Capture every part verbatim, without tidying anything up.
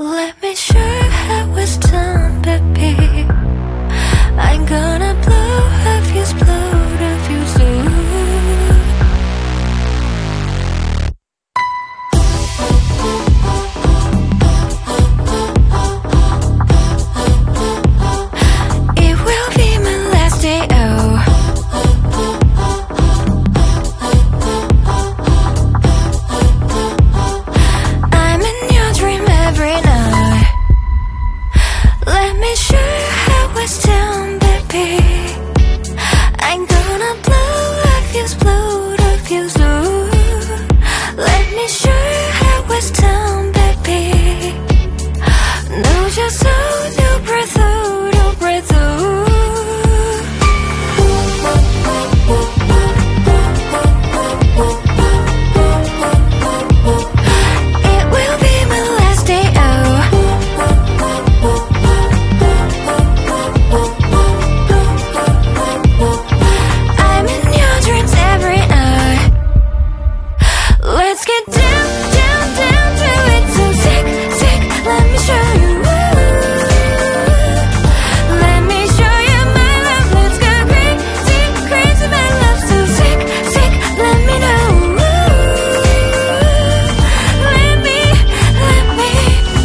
Let me show you how it's done, baby. I'm gonna blow a fuse, blow a fuse. It will be my last day, oh. I'm in your dream every night. Let me show you how it's done, baby. I'm gonna blow a fuse, blow a fuse. Let me show you how it's done, baby. No, just hold your breath, hold your breath. It will be my last day, oh. I'm in your dreams every night. Let's get down, down, down to it. So sick, sick, let me show you. Let me show you my love. Let's go crazy, crazy, my love. So sick, sick, let me know. Let me, let me.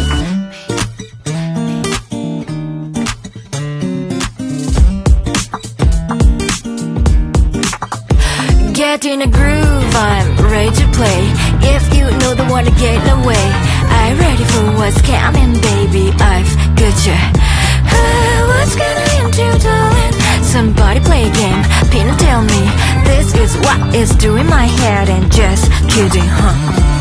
Get in a groove, I'm ready to play. If you know the one to get away, I'm ready for what's coming, baby. I've got you. Uh, what's gonna into darling? Somebody play a game, pin and tell me. This is what is doing my head and just kidding, huh?